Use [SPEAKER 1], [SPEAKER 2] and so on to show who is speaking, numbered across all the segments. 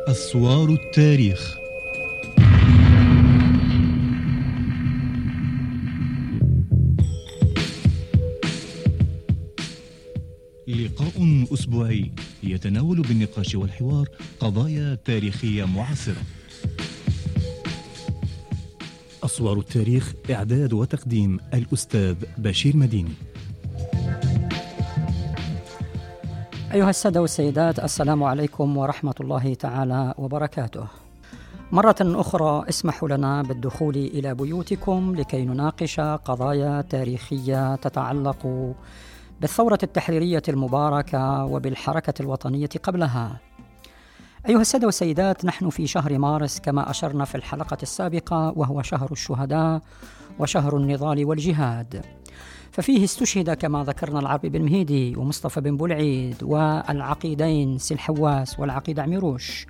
[SPEAKER 1] أسوار التاريخ. لقاء أسبوعي يتناول بالنقاش والحوار قضايا تاريخية معاصرة. أسوار التاريخ، إعداد وتقديم الأستاذ بشير مديني.
[SPEAKER 2] أيها السادة والسيدات، السلام عليكم ورحمة الله تعالى وبركاته. مرة أخرى اسمحوا لنا بالدخول إلى بيوتكم لكي نناقش قضايا تاريخية تتعلق بالثورة التحريرية المباركة وبالحركة الوطنية قبلها. أيها السادة والسيدات، نحن في شهر مارس كما أشرنا في الحلقة السابقة، وهو شهر الشهداء وشهر النضال والجهاد، ففيه استشهد كما ذكرنا العربي بن مهيدي ومصطفى بن بولعيد والعقيدين سي الحواس والعقيد عميروش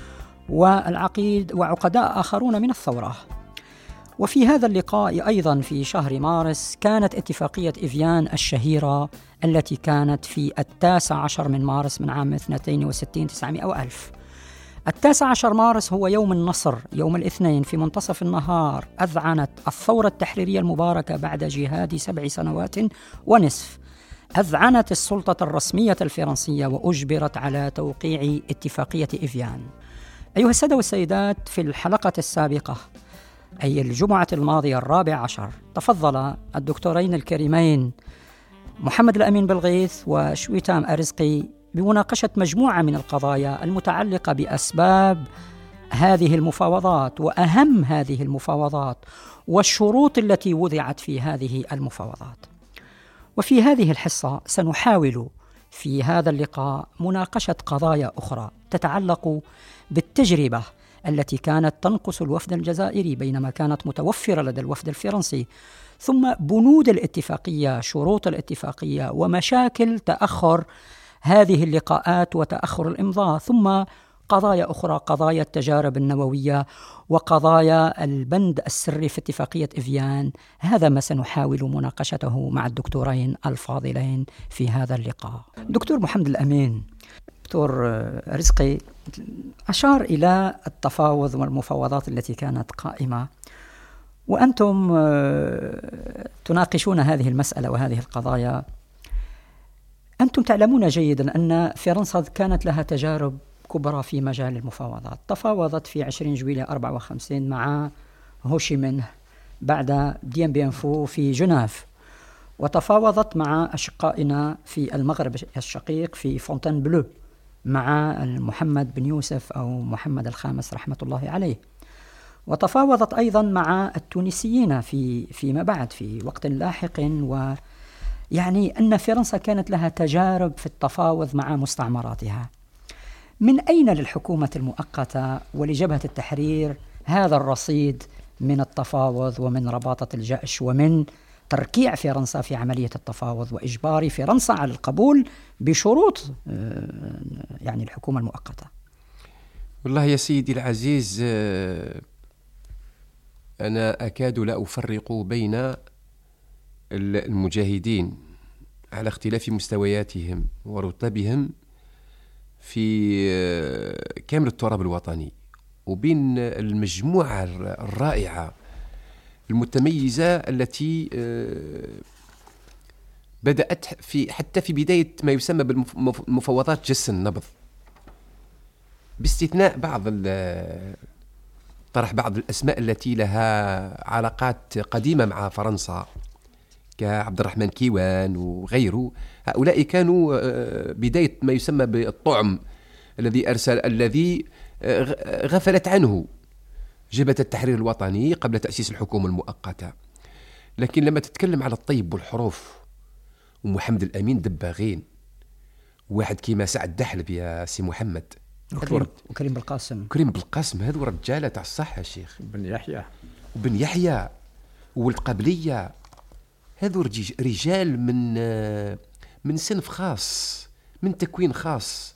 [SPEAKER 2] والعقيد وعقداء آخرون من الثورة. وفي هذا اللقاء أيضا في شهر مارس كانت اتفاقية إفيان الشهيرة التي كانت في 19 من مارس من عام 62 900 وألف. 19 مارس هو يوم النصر، يوم الاثنين في منتصف النهار أذعنت الثورة التحريرية المباركة بعد جهاد 7 سنوات ونصف، أذعنت السلطة الرسمية الفرنسية وأجبرت على توقيع اتفاقية إفيان. أيها السادة والسيدات، في الحلقة السابقة أي الجمعة الماضية 14 تفضل الدكتورين الكريمين محمد الأمين بالغيث وشويتام أرزقي بمناقشة مجموعة من القضايا المتعلقة بأسباب هذه المفاوضات وأهم هذه المفاوضات والشروط التي وضعت في هذه المفاوضات. وفي هذه الحصة سنحاول في هذا اللقاء مناقشة قضايا أخرى تتعلق بالتجربة التي كانت تنقص الوفد الجزائري بينما كانت متوفرة لدى الوفد الفرنسي، ثم بنود الاتفاقية، شروط الاتفاقية، ومشاكل تأخر هذه اللقاءات وتأخر الإمضاء، ثم قضايا أخرى، قضايا التجارب النووية وقضايا البند السري في اتفاقية إفيان. هذا ما سنحاول مناقشته مع الدكتورين الفاضلين في هذا اللقاء. دكتور محمد الأمين، دكتور رزقي أشار إلى التفاوض والمفاوضات التي كانت قائمة، وأنتم تناقشون هذه المسألة وهذه القضايا. أنتم تعلمون جيدا أن فرنسا كانت لها تجارب كبرى في مجال المفاوضات. تفاوضت في 20 جويلية 54 مع هوشيمين بعد ديان بيانفو في جنيف، وتفاوضت مع أشقائنا في المغرب الشقيق في فونتين بلو مع محمد بن يوسف أو محمد الخامس رحمة الله عليه، وتفاوضت أيضا مع التونسيين فيما بعد في وقت لاحق. ويعني أن فرنسا كانت لها تجارب في التفاوض مع مستعمراتها. من أين للحكومة المؤقتة ولجبهة التحرير هذا الرصيد من التفاوض ومن رباطة الجأش ومن تركيع فرنسا في عملية التفاوض وإجبار فرنسا على القبول بشروط يعني الحكومة المؤقتة؟
[SPEAKER 3] والله يا سيدي العزيز، أنا أكاد لا أفرق بين المجاهدين على اختلاف مستوياتهم ورتبهم في كامل التراب الوطني، وبين المجموعة الرائعة المتميزة التي بدأت حتى في بداية ما يسمى بالمفاوضات جس النبض، باستثناء طرح بعض الأسماء التي لها علاقات قديمة مع فرنسا كعبد الرحمن كيوان وغيره. هؤلاء كانوا بداية ما يسمى بالطعم الذي غفلت عنه جبهة التحرير الوطني قبل تأسيس الحكومة المؤقتة. لكن لما تتكلم على الطيب والحروف ومحمد الأمين دباغين، واحد كيما سعد دحلب يا سي محمد،
[SPEAKER 2] وكريم بالقاسم،
[SPEAKER 3] هذو رجالة تاع الصح يا شيخ،
[SPEAKER 4] بن
[SPEAKER 3] يحيى والقبلية، هذو رجال من صنف خاص، من تكوين خاص.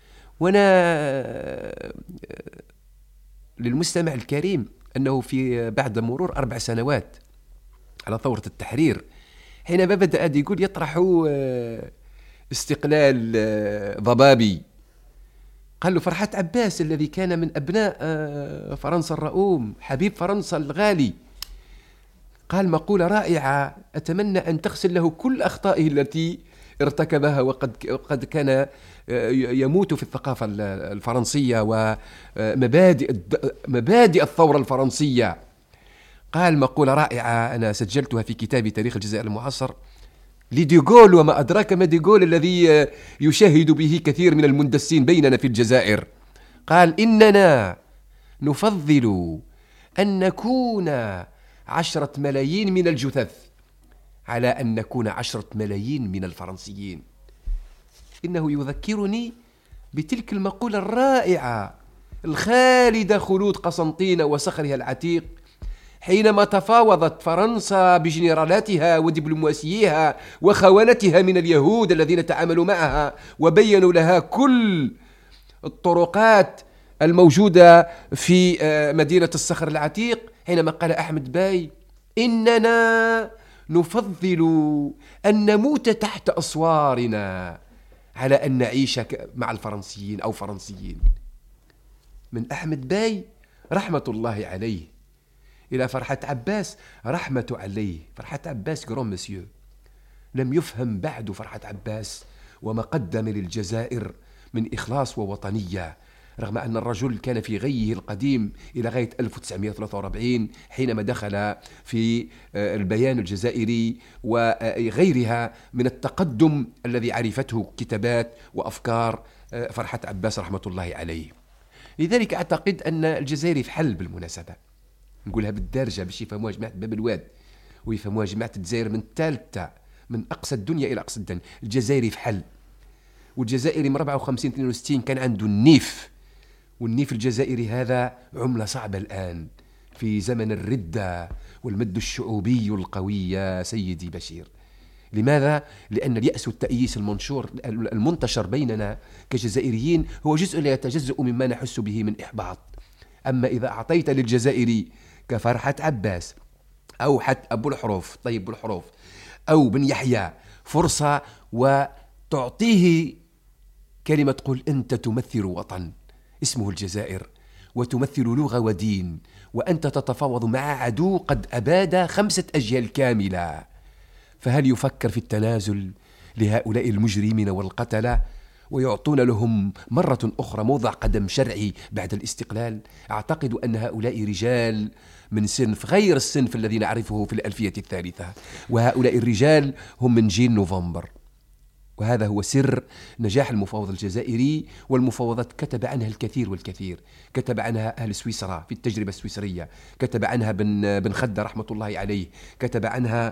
[SPEAKER 3] وانا للمستمع الكريم أنه في بعد مرور 4 سنوات على ثورة التحرير، حينما بدأ يقول يطرح استقلال ضبابي قال له فرحات عباس الذي كان من أبناء فرنسا الرؤوم، حبيب فرنسا الغالي، قال مقولة رائعة أتمنى أن تغسل له كل أخطائه التي ارتكبها، وقد كان يموت في الثقافة الفرنسية ومبادئ الثورة الفرنسية. قال مقولة رائعة أنا سجلتها في كتابي تاريخ الجزائر المعاصر لديغول، وما أدراك ما ديغول الذي يشاهد به كثير من المندسين بيننا في الجزائر. قال إننا نفضل أن نكون 10 ملايين من الجثث على أن نكون 10 ملايين من الفرنسيين. إنه يذكرني بتلك المقولة الرائعة الخالدة خلود قسنطينة وصخرها العتيق، حينما تفاوضت فرنسا بجنرالاتها ودبلوماسيها وخونتها من اليهود الذين تعاملوا معها وبينوا لها كل الطرقات الموجودة في مدينة الصخر العتيق، حينما قال أحمد باي إننا نفضل أن نموت تحت أسوارنا على أن نعيش مع الفرنسيين أو فرنسيين. من أحمد باي رحمة الله عليه إلى فرحات عباس رحمة عليه. فرحات عباس جرون مسيو، لم يفهم بعد فرحات عباس وما قدم للجزائر من إخلاص ووطنية، رغم أن الرجل كان في غيه القديم إلى غاية 1943 حينما دخل في البيان الجزائري وغيرها من التقدم الذي عرفته كتابات وأفكار فرحات عباس رحمة الله عليه. لذلك أعتقد أن الجزائر في حل بالمناسبة، نقولها بالدارجة باش يفهموها جماعة باب الواد ويفهموها جماعة الجزائر من الثالثة من أقصى الدنيا إلى أقصى الدنيا. الجزائري في حل، والجزائري من 54-62 كان عنده النيف، والنيف الجزائري هذا عملة صعبة الآن في زمن الردة والمد الشعوبي القوي يا سيدي بشير. لماذا؟ لأن اليأس والتأييس المنتشر بيننا كجزائريين هو جزء لا يتجزأ مما نحس به من إحباط. أما إذا أعطيت للجزائري كفرحة عباس أو حتى أبو الحروف طيب الحروف أو بن يحيى فرصة وتعطيه كلمة تقول أنت تمثل وطن اسمه الجزائر وتمثل لغة ودين، وأنت تتفاوض مع عدو قد أباد 5 أجيال كاملة، فهل يفكر في التنازل لهؤلاء المجرمين والقتلة ويعطون لهم مرة أخرى موضع قدم شرعي بعد الاستقلال؟ أعتقد أن هؤلاء رجال من صنف غير الصنف الذي نعرفه في الألفية الثالثة، وهؤلاء الرجال هم من جيل نوفمبر. وهذا هو سر نجاح المفاوض الجزائري، والمفاوضات كتب عنها الكثير والكثير. كتب عنها أهل سويسرا في التجربة السويسرية، كتب عنها بن خدة رحمة الله عليه، كتب عنها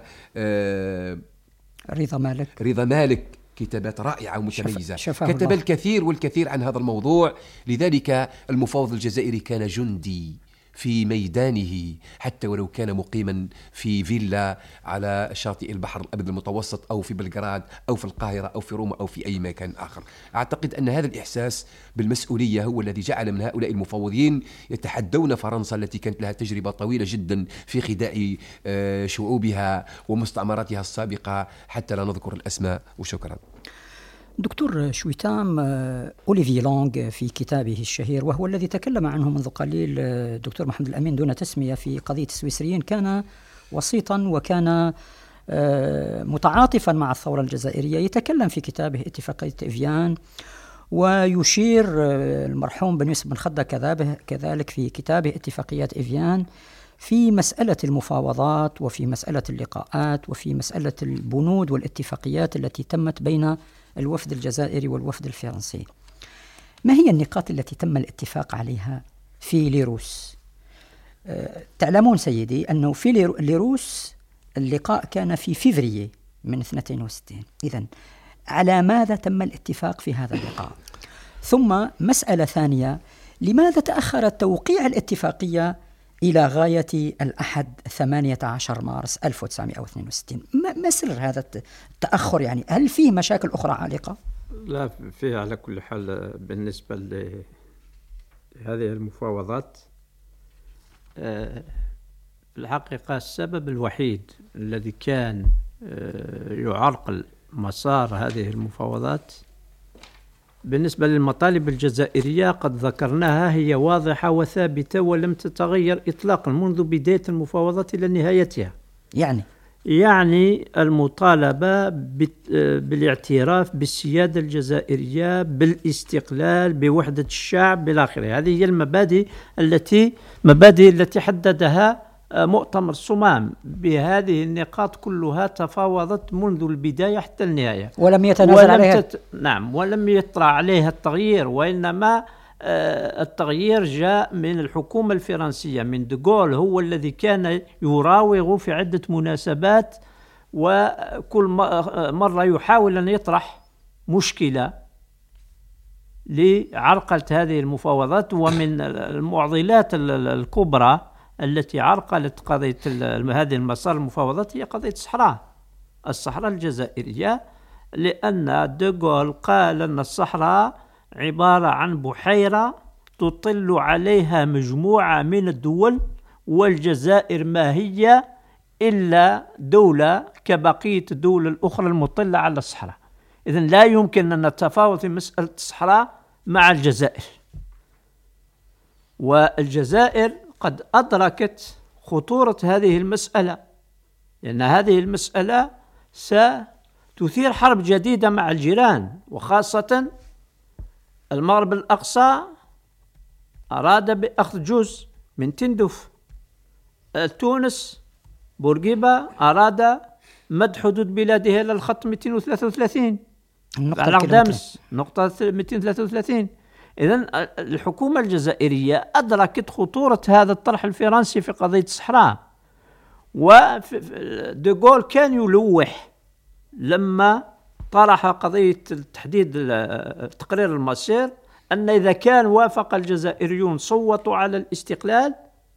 [SPEAKER 3] رضا مالك كتابات رائعة ومتميزة، كتب الله. الكثير والكثير عن هذا الموضوع. لذلك المفاوض الجزائري كان جندي في ميدانه، حتى ولو كان مقيما في فيلا على شاطئ البحر الأبيض المتوسط أو في بلغراد أو في القاهرة أو في روما أو في أي مكان آخر. أعتقد أن هذا الإحساس بالمسؤولية هو الذي جعل من هؤلاء المفاوضين يتحدون فرنسا التي كانت لها تجربة طويلة جدا في خداع شعوبها ومستعمراتها السابقة، حتى لا نذكر الأسماء. وشكرا.
[SPEAKER 2] دكتور شويتام، أوليفي لونغ في كتابه الشهير وهو الذي تكلم عنه منذ قليل الدكتور محمد الأمين دون تسمية في قضية السويسريين، كان وسيطا وكان متعاطفا مع الثورة الجزائرية. يتكلم في كتابه اتفاقية إفيان، ويشير المرحوم بن يوسف بن خدة كذلك في كتابه اتفاقيات إفيان في مسألة المفاوضات وفي مسألة اللقاءات وفي مسألة البنود والاتفاقيات التي تمت بين الوفد الجزائري والوفد الفرنسي. ما هي النقاط التي تم الاتفاق عليها في ليروس؟ تعلمون سيدي أنه في ليروس اللقاء كان في فيفريي من 62. إذن على ماذا تم الاتفاق في هذا اللقاء؟ ثم مسألة ثانية، لماذا تأخر توقيع الاتفاقية إلى غاية الأحد 18 مارس 1962؟ ما سر هذا التأخر؟ يعني هل فيه مشاكل أخرى عالقة؟
[SPEAKER 4] لا، فيه على كل حال. بالنسبة لهذه المفاوضات الحقيقة السبب الوحيد الذي كان يعرقل مسار هذه المفاوضات بالنسبة للمطالب الجزائرية قد ذكرناها، هي واضحة وثابتة ولم تتغير إطلاقا منذ بداية المفاوضات إلى نهايتها. يعني المطالبة بالاعتراف بالسيادة الجزائرية، بالاستقلال، بوحدة الشعب بالآخر. هذه هي المبادئ التي حددها مؤتمر صمام. بهذه النقاط كلها تفاوضت منذ البداية حتى النهاية،
[SPEAKER 2] ولم يتنازل عليها.
[SPEAKER 4] نعم، ولم يطرأ عليها التغيير، وإنما التغيير جاء من الحكومة الفرنسية، من دغول. هو الذي كان يراوغ في عدة مناسبات، وكل مرة يحاول أن يطرح مشكلة لعرقلة هذه المفاوضات. ومن المعضلات الكبرى التي عرقلت قضية هذه المسار المفاوضات هي قضية الصحراء الجزائرية، لأن دغول قال أن الصحراء عبارة عن بحيرة تطل عليها مجموعة من الدول، والجزائر ما هي إلا دولة كبقية الدول الأخرى المطلة على الصحراء. إذن لا يمكن أن نتفاوض في مسألة الصحراء مع الجزائر. والجزائر قد أدركت خطورة هذه المسألة، لأن هذه المسألة ستثير حرب جديدة مع الجيران، وخاصة المغرب الأقصى أراد بأخذ جزء من تندف. تونس بورقيبة أراد مد حدود بلاده إلى الخط 233 على أقدامس نقطة 233. إذن الحكومة الجزائرية أدركت خطورة هذا الطرح الفرنسي في قضية الصحراء، ودغول كان يلوح لما طرح قضية تحديد تقرير المصير، أن إذا كان وافق الجزائريون صوتوا على الاستقلال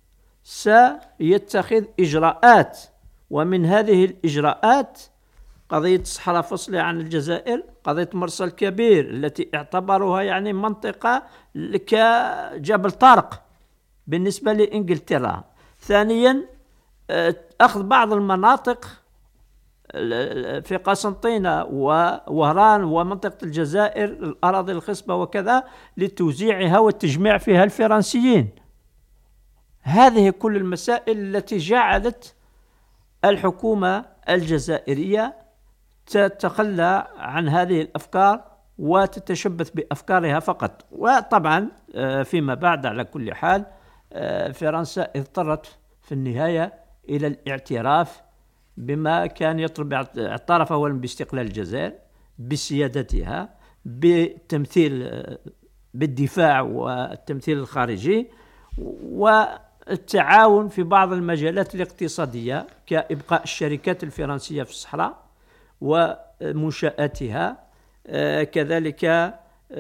[SPEAKER 4] سيتخذ إجراءات. ومن هذه الإجراءات قضية الصحراء فصلة عن الجزائر، قضية مرسى الكبير التي اعتبروها يعني منطقة كجبل طارق بالنسبة لإنجلترا. ثانيا أخذ بعض المناطق في قسنطينة ووهران ومنطقة الجزائر الأراضي الخصبة وكذا لتوزيعها والتجميع فيها الفرنسيين. هذه كل المسائل التي جعلت الحكومة الجزائرية تتخلى عن هذه الأفكار وتتشبث بأفكارها فقط. وطبعا فيما بعد على كل حال فرنسا اضطرت في النهاية إلى الاعتراف بما كان يطلب. اعترف أولا باستقلال الجزائر، بسيادتها، بالتمثيل، بالدفاع والتمثيل الخارجي، والتعاون في بعض المجالات الاقتصادية كإبقاء الشركات الفرنسية في الصحراء ومنشآتها. كذلك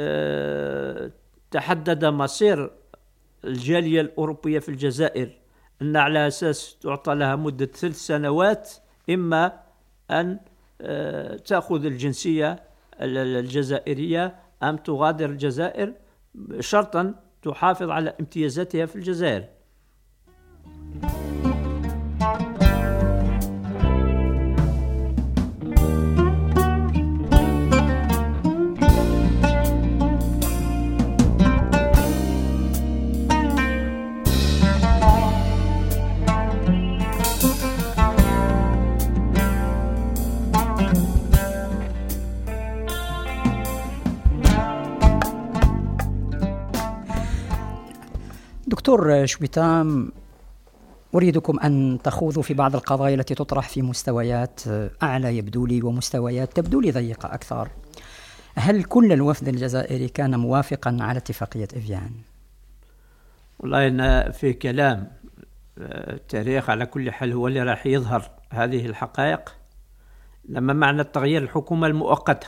[SPEAKER 4] تحدد مصير الجالية الأوروبية في الجزائر أن على أساس تعطى لها مدة 3 سنوات، إما أن تأخذ الجنسية الجزائرية أم تغادر الجزائر، شرطا تحافظ على امتيازاتها في الجزائر.
[SPEAKER 2] دكتور شويتام، أريدكم أن تخوضوا في بعض القضايا التي تطرح في مستويات أعلى يبدو لي ومستويات تبدو لي ضيقة أكثر. هل كل الوفد الجزائري كان موافقا على اتفاقية إفيان؟
[SPEAKER 4] والله إن في كلام التاريخ على كل حال هو اللي راح يظهر هذه الحقائق. لما معنى تغيير الحكومة المؤقتة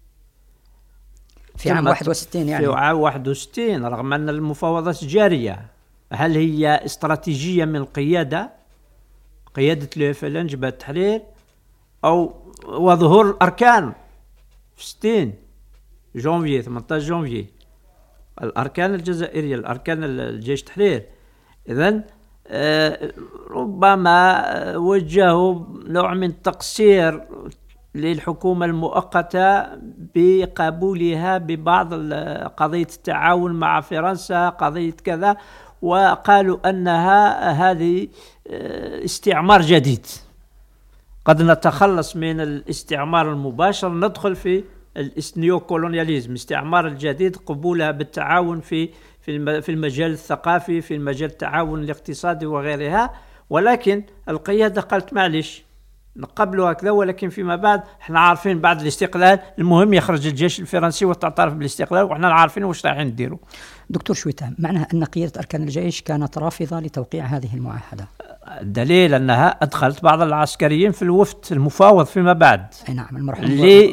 [SPEAKER 2] في عام 61 يعني
[SPEAKER 4] في عام 61 رغم أن المفاوضات جارية. هل هي استراتيجية من قيادة الفلن جبهة التحرير، أو وظهور الأركان في 60 جونفي 18 جونفي الأركان الجزائرية، الأركان الجيش التحرير. إذن ربما وجهوا نوع من تقصير للحكومة المؤقتة بقبولها ببعض قضية التعاون مع فرنسا، قضية كذا، وقالوا أنها هذه استعمار جديد، قد نتخلص من الاستعمار المباشر، ندخل في النيوكولونياليزم، استعمار الجديد، قبولها بالتعاون في المجال الثقافي، في المجال التعاون الاقتصادي وغيرها. ولكن القيادة قالت معلش نقبلوا هكذا، ولكن فيما بعد احنا عارفين بعد الاستقلال المهم يخرج الجيش الفرنسي وتعترف بالاستقلال، واحنا عارفين واش رايحين نديروا.
[SPEAKER 2] دكتور شويتان، معناها أن قيادة أركان الجيش كانت رافضة لتوقيع هذه المعاهدة.
[SPEAKER 4] الدليل أنها أدخلت بعض العسكريين في الوفد المفاوض فيما بعد.
[SPEAKER 2] أي نعم، المرحوم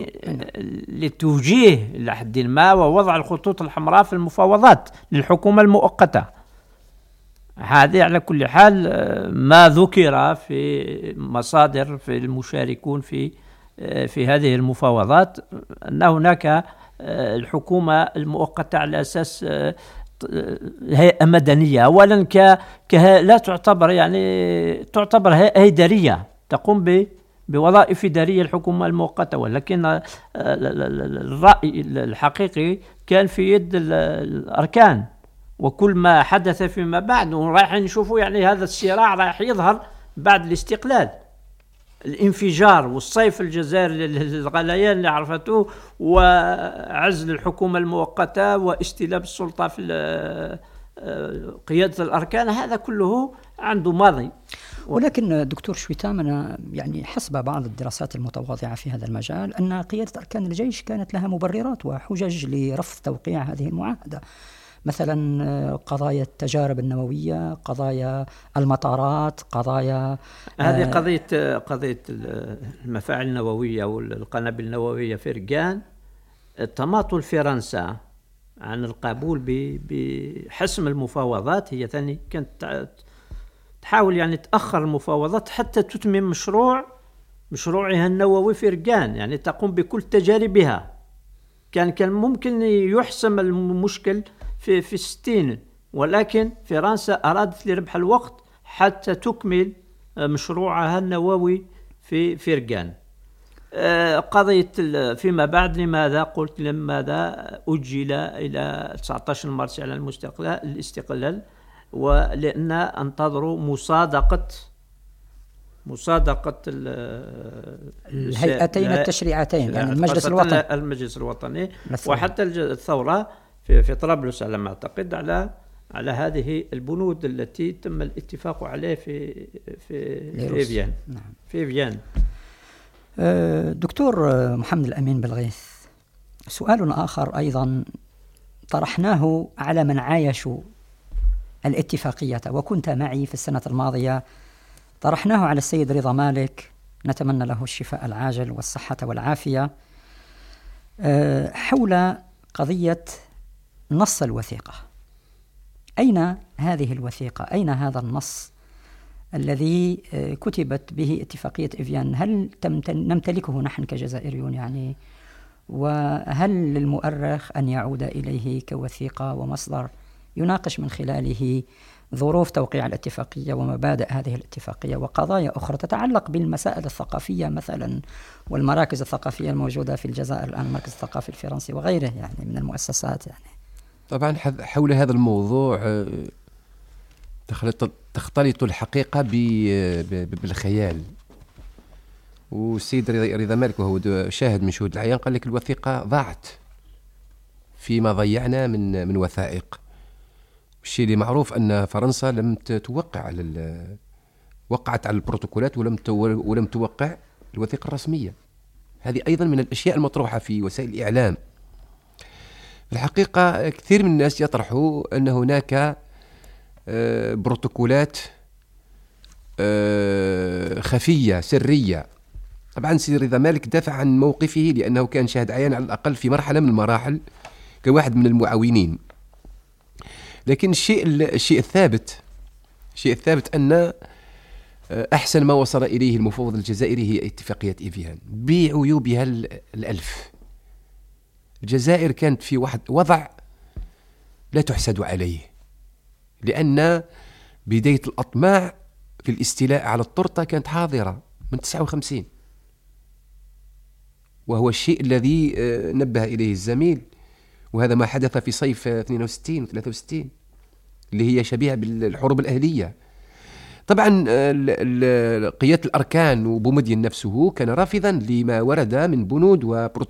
[SPEAKER 4] لتوجيه إلى حد ما ووضع الخطوط الحمراء في المفاوضات للحكومة المؤقتة. هذه على كل حال ما ذكر في مصادر في المشاركون في هذه المفاوضات، أن هناك الحكومة المؤقتة على أساس هيئة مدنية، أولا لا تعتبر، يعني تعتبر هيئة إدارية تقوم بوظائف إدارية الحكومة المؤقتة، ولكن الرأي الحقيقي كان في يد الأركان. وكل ما حدث فيما بعد ورايح نشوفوا، يعني هذا الصراع رايح يظهر بعد الاستقلال، الانفجار والصيف الجزائري، الغليان اللي عرفته، وعزل الحكومة المؤقتة واستلاب السلطة في قيادة الأركان، هذا كله عنده ماضي.
[SPEAKER 2] ولكن دكتور شويتان، أنا يعني حسب بعض الدراسات المتواضعة في هذا المجال أن قيادة أركان الجيش كانت لها مبررات وحجج لرفض توقيع هذه المعاهدة، مثلا قضايا التجارب النووية، قضايا المطارات، قضايا
[SPEAKER 4] هذه قضية المفاعل النووية والقنابل النووية في رقان. تماطل فرنسا عن القبول بحسم المفاوضات، هي ثاني كانت تحاول يعني تأخر المفاوضات حتى تتمم مشروعها النووي في رقان، يعني تقوم بكل تجاربها. كان ممكن يحسم المشكل في الستين، ولكن فرنسا أرادت لربح الوقت حتى تكمل مشروعها النووي في رقان. قضية فيما بعد لماذا أجل إلى 19 مارس على الاستقلال؟ ولأن انتظروا مصادقة
[SPEAKER 2] الهيئتين التشريعتين، يعني
[SPEAKER 4] المجلس الوطني وحتى الثورة في طرابلس على ما أعتقد على هذه البنود التي تم الاتفاق عليه في فيان.
[SPEAKER 2] نعم.
[SPEAKER 4] في فيان.
[SPEAKER 2] دكتور محمد الأمين بالغيث، سؤال آخر أيضا طرحناه على من عايشوا الاتفاقية وكنت معي في السنة الماضية، طرحناه على السيد رضا مالك، نتمنى له الشفاء العاجل والصحة والعافية، حول قضية نص الوثيقة. أين هذه الوثيقة؟ أين هذا النص الذي كتبت به اتفاقية إفيان؟ هل نمتلكه نحن كجزائريون يعني؟ وهل للمؤرخ أن يعود إليه كوثيقة ومصدر يناقش من خلاله ظروف توقيع الاتفاقية ومبادئ هذه الاتفاقية وقضايا أخرى تتعلق بالمسائل الثقافية مثلا والمراكز الثقافية الموجودة في الجزائر الآن، المركز الثقافي الفرنسي وغيره يعني من المؤسسات؟ يعني
[SPEAKER 3] طبعا حول هذا الموضوع تختلط الحقيقة بالخيال. والسيد رضا مالك وهو شاهد من شهود العيان قال لك الوثيقة ضاعت فيما ضيعنا من وثائق. الشيء اللي معروف أن فرنسا لم توقع وقعت على البروتوكولات ولم توقع الوثيقة الرسمية. هذه أيضا من الأشياء المطروحة في وسائل الإعلام. في الحقيقة كثير من الناس يطرحوا أن هناك بروتوكولات خفية سرية. طبعا سيد رضا مالك دافع عن موقفه لأنه كان شاهد عيان على الأقل في مرحلة من المراحل كواحد من المعاونين. لكن الشيء الثابت أن أحسن ما وصل إليه المفوض الجزائري هي اتفاقية إفيان بعيوبها الألف. الجزائر كانت في وضع لا تحسد عليه، لأن بداية الأطماع في الاستيلاء على التورتة كانت حاضرة من 59. وهو الشيء الذي نبه إليه الزميل، وهذا ما حدث في صيف 62 و 63 اللي هي شبيهة بالحروب الأهلية. طبعا قيادة الأركان وبومدين نفسه كان رافضا لما ورد من بنود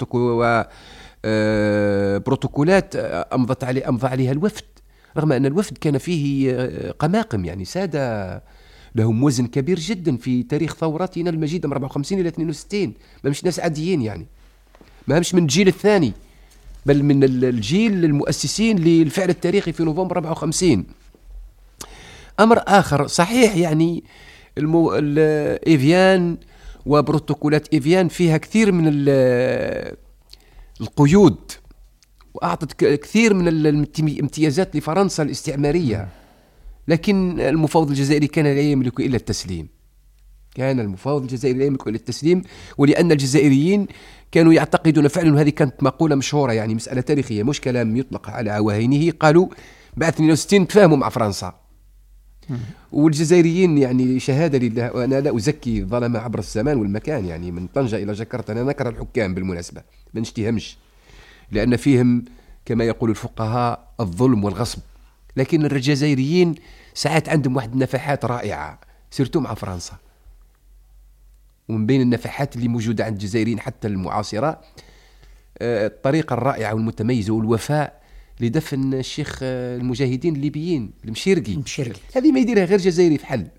[SPEAKER 3] وبروتوكولات أمضى عليها الوفد، رغم أن الوفد كان فيه قماقم، يعني سادة لهم وزن كبير جدا في تاريخ ثورتنا المجيدة من 54 إلى 62. ما مش ناس عاديين، يعني ما همش من الجيل الثاني، بل من الجيل المؤسسين للفعل التاريخي في نوفمبر 54. أمر آخر صحيح، يعني إيفيان وبروتوكولات إيفيان فيها كثير من القيود، وأعطت كثير من الامتيازات لفرنسا الاستعمارية، لكن المفاوض الجزائري كان لا يملك إلا التسليم. كان المفاوض الجزائري لا يملك إلا التسليم، ولأن الجزائريين كانوا يعتقدون فعلا، هذه كانت مقولة مشهورة، يعني مسألة تاريخية مش كلام يطلق على عواهنه، قالوا بعد 62 تفاهموا مع فرنسا. والجزائريين يعني شهادة لله، وأنا لا أزكي ظلم عبر الزمان والمكان، يعني من طنجة إلى جاكرتا أنا نكره الحكام بالمناسبة، ما نشتهمش، لأن فيهم كما يقول الفقهاء الظلم والغصب، لكن الجزائريين ساعات عندهم واحد النفحات رائعة سيرتو مع فرنسا. ومن بين النفحات اللي موجودة عند الجزائريين حتى المعاصرة الطريقة الرائعة والمتميزة والوفاء لدفن الشيخ المجاهدين الليبيين المشيرقي. هذه ما يديرها غير جزائري في حل.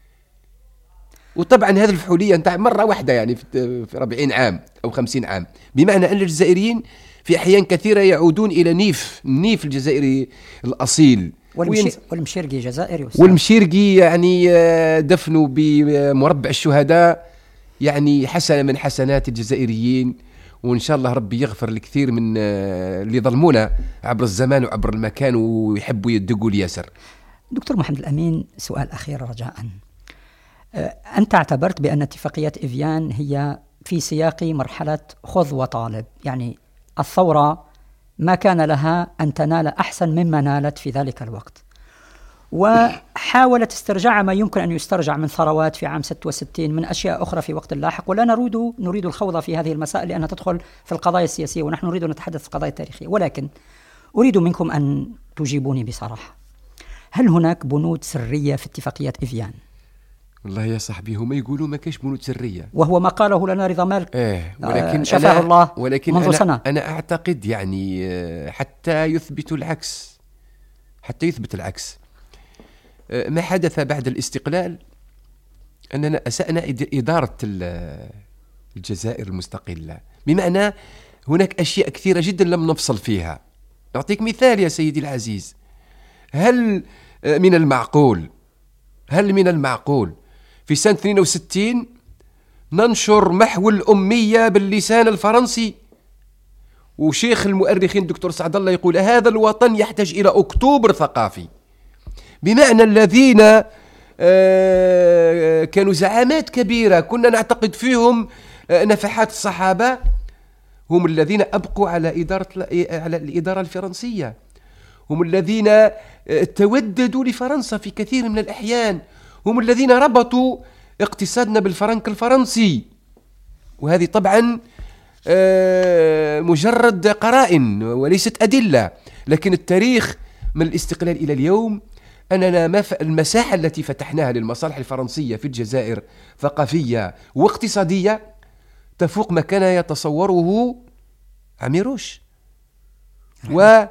[SPEAKER 3] وطبعا هذه الفحولية نتاع مرة واحدة، يعني في 40 عام أو 50 عام، بمعنى أن الجزائريين في أحيان كثيرة يعودون إلى النيف الجزائري الأصيل.
[SPEAKER 2] والمشيرقي جزائري،
[SPEAKER 3] والمشيرقي يعني دفنوا بمربع الشهداء، يعني حسنة من حسنات الجزائريين، وإن شاء الله ربي يغفر لكثير من اللي ظلمونا عبر الزمان وعبر المكان ويحبوا يدقوا اليسر.
[SPEAKER 2] دكتور محمد الأمين، سؤال أخير رجاء. أنت اعتبرت بأن اتفاقية إيفيان هي في سياق مرحلة خذ وطالب، يعني الثورة ما كان لها أن تنال أحسن مما نالت في ذلك الوقت، وحاولت استرجاع ما يمكن أن يسترجع من ثروات في عام 66 من أشياء أخرى في وقت لاحق، ولا نريد الخوض في هذه المسائل لأنها تدخل في القضايا السياسية، ونحن نريد أن نتحدث في القضايا التاريخية. ولكن أريد منكم أن تجيبوني بصراحة، هل هناك بنود سرية في اتفاقية إيفيان؟
[SPEAKER 3] والله يا صاحبي هم يقولوا ما كاش بنود سرية،
[SPEAKER 2] وهو ما قاله لنا رضا مالك
[SPEAKER 3] ولكن
[SPEAKER 2] شفاه الله
[SPEAKER 3] منذ
[SPEAKER 2] سنة.
[SPEAKER 3] أنا أعتقد يعني حتى يثبت العكس ما حدث بعد الاستقلال أننا أسأنا إدارة الجزائر المستقلة، بمعنى هناك أشياء كثيرة جدا لم نفصل فيها. أعطيك مثال يا سيدي العزيز، هل من المعقول في سنة 62 ننشر محو الأمية باللسان الفرنسي؟ وشيخ المؤرخين الدكتور سعد الله يقول هذا الوطن يحتاج إلى أكتوبر ثقافي، بمعنى الذين كانوا زعامات كبيرة كنا نعتقد فيهم نفحات الصحابة هم الذين أبقوا على الإدارة الفرنسية، هم الذين توددوا لفرنسا في كثير من الأحيان، هم الذين ربطوا اقتصادنا بالفرنك الفرنسي. وهذه طبعا مجرد قرائن وليست أدلة، لكن التاريخ من الاستقلال إلى اليوم أننا المساحة التي فتحناها للمصالح الفرنسية في الجزائر ثقافية واقتصادية تفوق ما كان يتصوره عميروش وجيل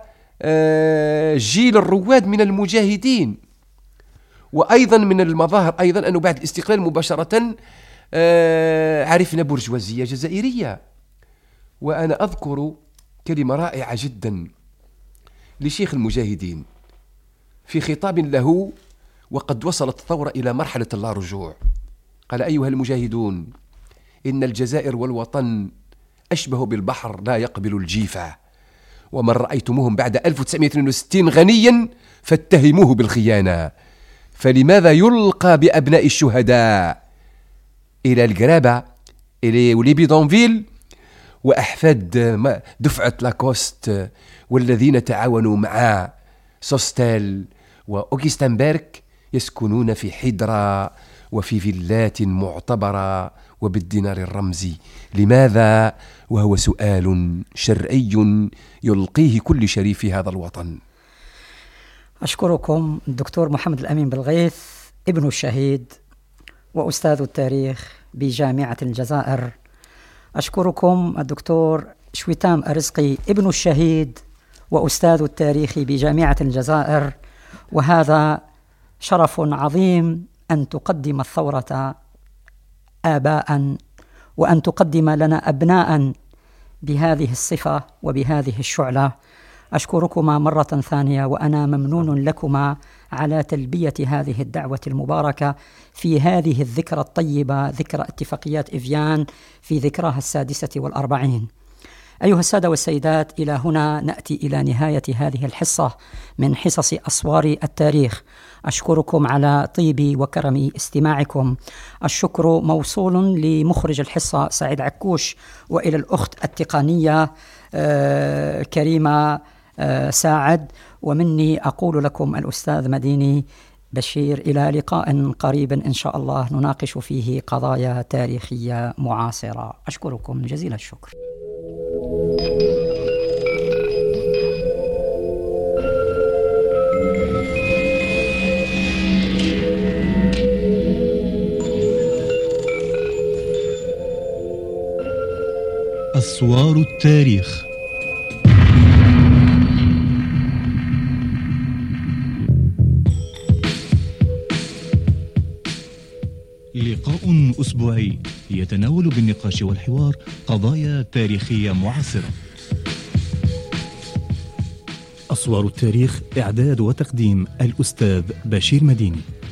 [SPEAKER 3] الرواد من المجاهدين. وأيضا من المظاهر أيضا أنه بعد الاستقلال مباشرة عرفنا برجوازية جزائرية. وأنا أذكر كلمة رائعة جدا لشيخ المجاهدين في خطاب له وقد وصلت الثورة إلى مرحلة اللا رجوع، قال أيها المجاهدون إن الجزائر والوطن أشبه بالبحر لا يقبل الجيفة، ومن رأيتموهم بعد 1962 غنيا فاتهموه بالخيانة، فلماذا يلقى بأبناء الشهداء إلى القرابة إلى بيدونفيل وأحفاد دفعة لاكوست والذين تعاونوا مع سوستيل وأوغستنبرغ يسكنون في حيدرا وفي فيلات معتبرة وبالدينار الرمزي. لماذا؟ وهو سؤال شرعي يلقيه كل شريف هذا الوطن.
[SPEAKER 2] أشكركم الدكتور محمد الأمين بالغيث، ابن الشهيد وأستاذ التاريخ بجامعة الجزائر. أشكركم الدكتور شويتام أرزقي، ابن الشهيد وأستاذ التاريخ بجامعة الجزائر. وهذا شرف عظيم أن تقدم الثورة آباء وأن تقدم لنا أبناء بهذه الصفة وبهذه الشعلة. أشكركما مرة ثانية، وأنا ممنون لكما على تلبية هذه الدعوة المباركة في هذه الذكرى الطيبة، ذكرى اتفاقيات إفيان في ذكراها 46. أيها السادة والسيدات، إلى هنا نأتي إلى نهاية هذه الحصة من حصص أسوار التاريخ. أشكركم على طيب وكرم استماعكم. الشكر موصول لمخرج الحصة سعيد عكوش، وإلى الأخت التقنية كريمة ساعد، ومني أقول لكم الأستاذ مديني بشير إلى لقاء قريب إن شاء الله نناقش فيه قضايا تاريخية معاصرة. أشكركم جزيل الشكر.
[SPEAKER 1] أسوار التاريخ. لقاء أسبوعي يتناول بالنقاش والحوار قضايا تاريخية معاصرة. أسوار التاريخ، إعداد وتقديم الأستاذ بشير مديني.